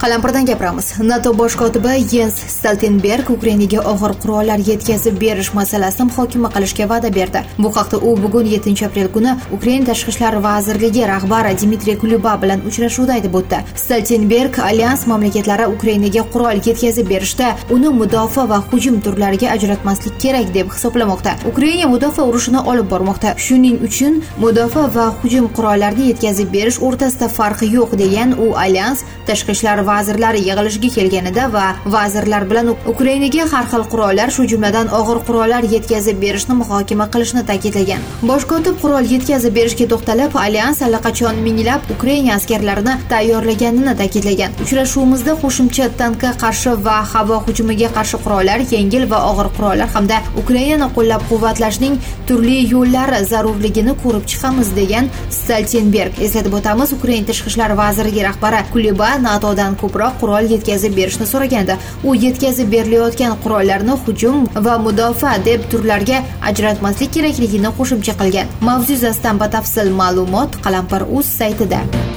Qalampirdan gapiramiz. NATO bosh kotibi Jens Stoltenberg Ukrainaga og'ir qurollar yetkazib berish masalasini muhokama qilishga va'da berdi. Bu haqda u bugun 7-aprel kuni Ukraina Tashqi ishlar vazirligi rahbari Dmitriy Kuleba bilan uchrashuvda aytib o'tdi. Stoltenberg alyans mamlakatlari Ukrainaga qurol yetkazib berishda uni mudofaa va hujum turlariga ajratmaslik kerak deb hisoblamoqda. Ukraina mudofaa urushini olib bormoqda. Shuning uchun mudofaa va hujum qurollarini yetkazib berish o'rtasida farqi yo'q degan u alyans tashqi ishlar vazirlari yig'ilishiga kelganida va vazirlar bilan Ukrainaga har xil qurollar, shu jumladan og'ir qurollar yetkazib berishni muhokama qilishni ta'kidlagan. Bosh kotib qurol yetkazib berishga to'xtalib, alyans allaqachon minglab Ukraina askarlarini tayyorlaganini ta'kidlagan. Uchrashuvimizda qo'shimcha tankga qarshi va havo hujumiga qarshi qurollar, yengil va og'ir qurollar hamda Ukrainani qo'llab-quvvatlashning turli yo'llari zarurligini ko'rib chiqamiz degan Stoltenberg. Eslatib o'tamiz, Ukraina tashqi ishlar vazirligi rahbari Kuleba NATOdan ko'proq qurol yetkazib berishni so'ragandi. U yetkazib berilayotgan qurollarni hujum va mudofaa deb turlarga ajratmaslik kerakligini qo'shimcha qilgan. Mavzu yuzasidan batafsil ma'lumot Qalampir.uz saytida.